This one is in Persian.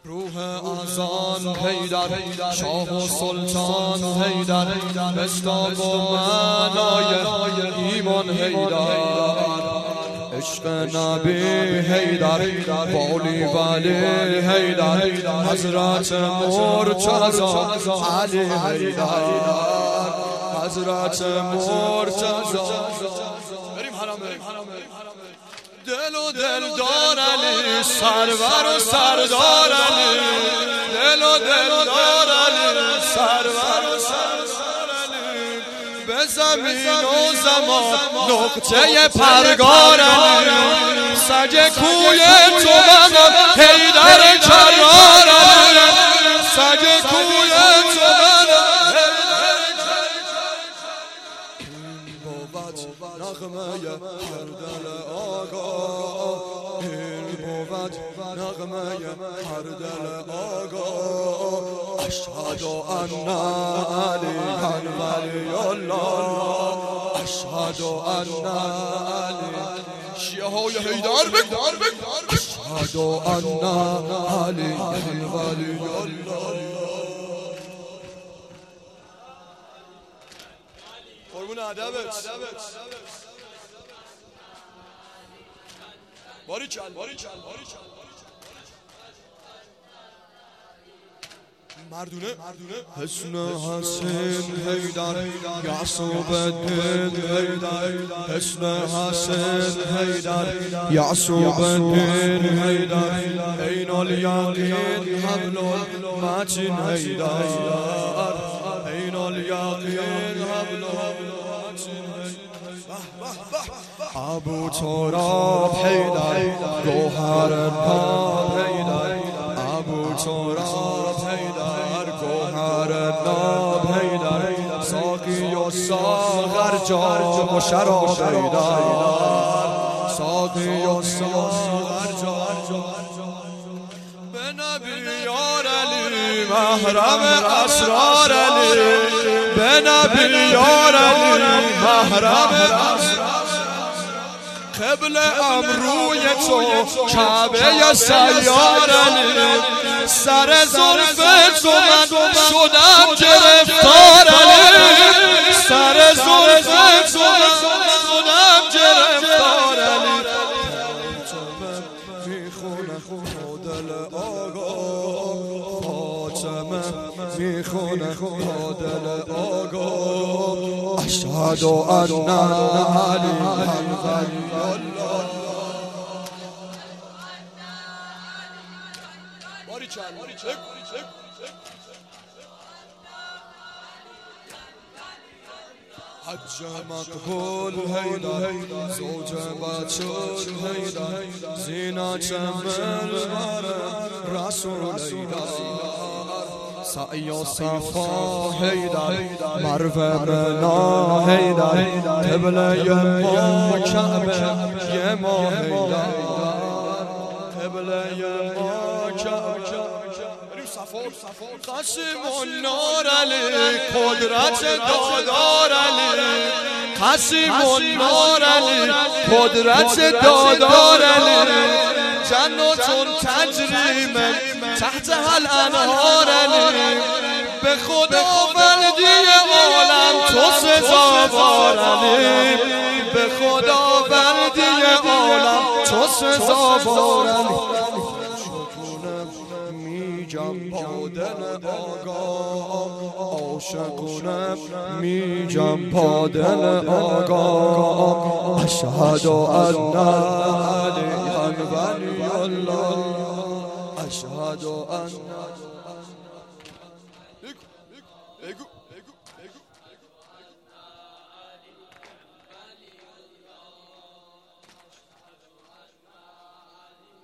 روح آزان حیدر، شاه و سلطان حیدر، مصداق و معنای ایمان حیدر، عشق نبی حیدر، والی ولی حیدر، حضرت مرتضی علی حیدر، حضرت مرتضی. بریم حرم. دل و دلدار علی، سرور و سردار علی، دل و دلدار علی، سرور و سردار علی، به زمین و زمان نقطه پرگار علی، سگ کوی تو من حیدر کرار علی، سگ کوی تو من نغمه هر دل آگاه، این بود نغمه هر دل آگاه. اشهد ان علی ولی الله، اشهد ان علی. شیعه های حیدر بگو، اشهد ان علی ولی الله. قربون ادبت. باریکل. مردونه حسن حسین حیدر، یعصوب الدین حیدر، حسن حسین حیدر، یعصوب الدین حیدر، عین الیقین حبل المتین حیدر، عین الیقین حبل المتین حیدر. ابو تراب حیدر، گوهر پاک حیدر، ابو تراب حیدر، گوهر ناب حیدر، ساقی و ساغر جام و شراب حیدر، ساقی و ساغر جام. به نبی یار علی، محرم اسرار علی، به نبی یار علی، محرم اسرار. قبل امروی تو کعبه سیار علی، سر زلف تو من شدم گرفتار علی، سر زلف تو من شدم گرفتار علی. میخونه دل آگاه، فاطمه میخونه دل آگاه. اشهد ان علی ولی الله. حج مقبول حیدر، زوج بچون حیدر، زینت من رسول حیدر، سعی و صفا حیدر، مروه منا حیدر، قبله ما کعبه ما حیدر، قبله ما کعبه. قسیم النار علی، قدرت دادار علی، قسیم النار علی، قدرت دادار علی، جنات تجری من تحتها الانهار علی، به خداوندی عالم تو سزاوار علی، به خداوندی عالم تو سزاوار علی. میجم پا دل آگاه، عاشقونه میجم پا دل آگاه. اشهد ان علی ولی الله، اشهد ان